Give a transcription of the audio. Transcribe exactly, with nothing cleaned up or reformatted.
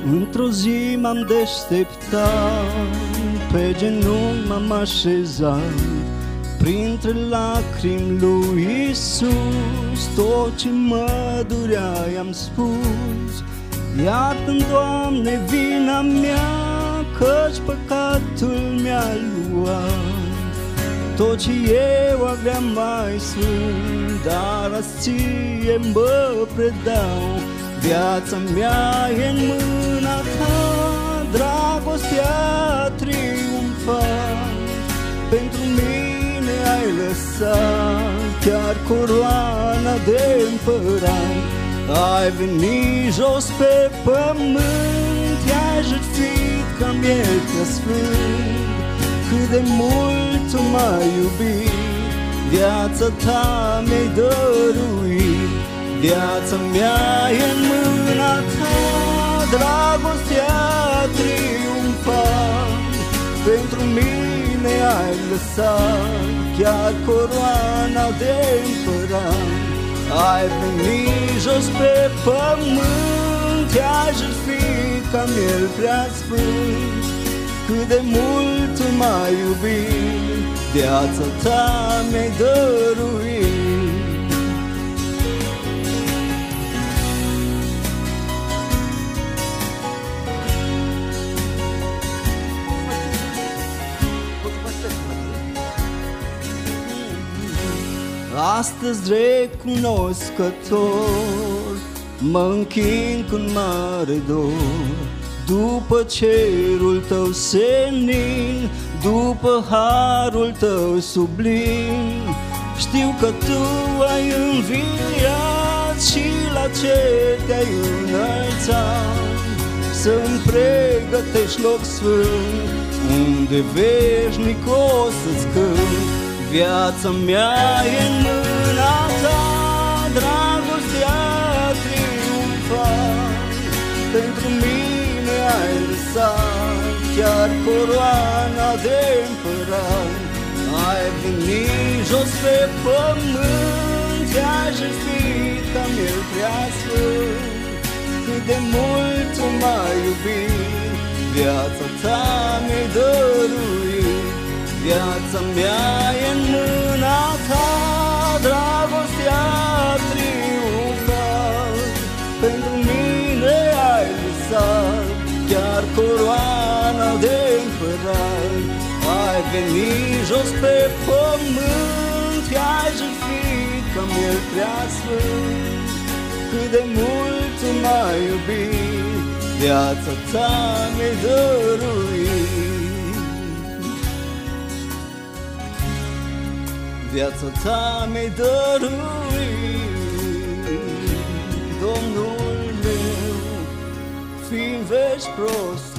Într-o zi m-am deșteptat, pe genunchi m-am așezat, printre lacrimi lui Iisus, tot ce mă durea i-am spus. Iartă-mi, Doamne, vina mea, căci păcatul mi-a luat tot ce eu aveam mai sfânt, dar azi ție mă predau. Viața mea e în mâna ta, dragostea triumfat. Pentru mine ai lăsat chiar coroana de împărat. Ai venit jos pe pământ, te-ai jertfit ca miel prea sfânt. Cât de mult tu m-ai iubit, viața ta mi-ai dăruit. Viața mea e în mâna ta, dragostea triumfat. Pentru mine ai lăsat chiar coroana de împărat. Ai venit jos pe pământ, te-ai jertfit ca miel prea sfânt. Cât de mult tu m-ai iubit, viața ta mi-ai dăruit. Astăzi recunoscător mă închin cu mare dor, după cerul tău senin, după harul tău sublim. Știu că tu ai înviat și la cer te-ai înălțat, să-mi pregătești loc sfânt, unde veșnic o să-ți cânt. Viața mea e în mâna ta, dragostea triumfat. Pentru mine ai lăsat chiar coroana de împărat. Ai venit jos pe pământ, te-ai jertfit ca miel prea sfânt. Cât de mult tu m-ai iubit, viața ta mi-ai dăruit. Viața mea e în mâna ta, dragostea triumfat. Pentru mine ai lăsat chiar coroana de împărat. Ai venit jos pe pământ, te-ai jertfit ca miel prea sfânt. Cât de mult tu m-ai iubit, viața ta mi-ai dăruit. Viața ta mi-ai dăruit, Domnul meu, fi în veci prost.